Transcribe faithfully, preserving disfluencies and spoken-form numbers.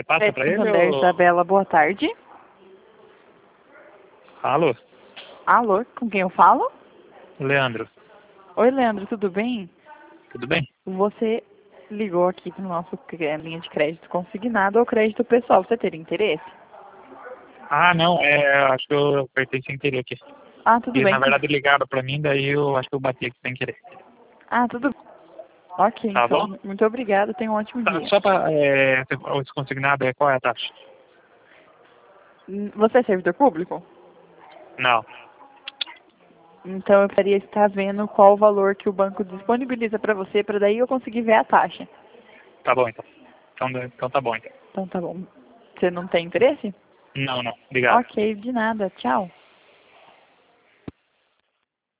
passa pra ele Santander, ou... Isabela, boa tarde. Alô? Alô, com quem eu falo? Leandro, Oi, Leandro, tudo bem? tudo bem? Você ligou aqui para o nosso cre- linha de crédito consignado ou crédito pessoal. Você teria interesse? Ah, não, é, acho que eu apertei sem querer aqui. Ah, tudo E bem. na verdade ligaram pra mim, daí eu acho que eu bati aqui sem querer. Ah, tudo bem. Ok, Tá bom? então, muito obrigada. Tenha um ótimo Tá, dia. só pra... É, o desconsignado, é, qual é a taxa? Hum, Você é servidor público? Não. Então eu precisaria estar vendo qual o valor que o banco disponibiliza para você, para daí eu conseguir ver a taxa. Tá bom, então. Então, então tá bom, então. Então tá bom. Você não tem interesse? Não, não. Obrigado. Ok, de nada. Tchau.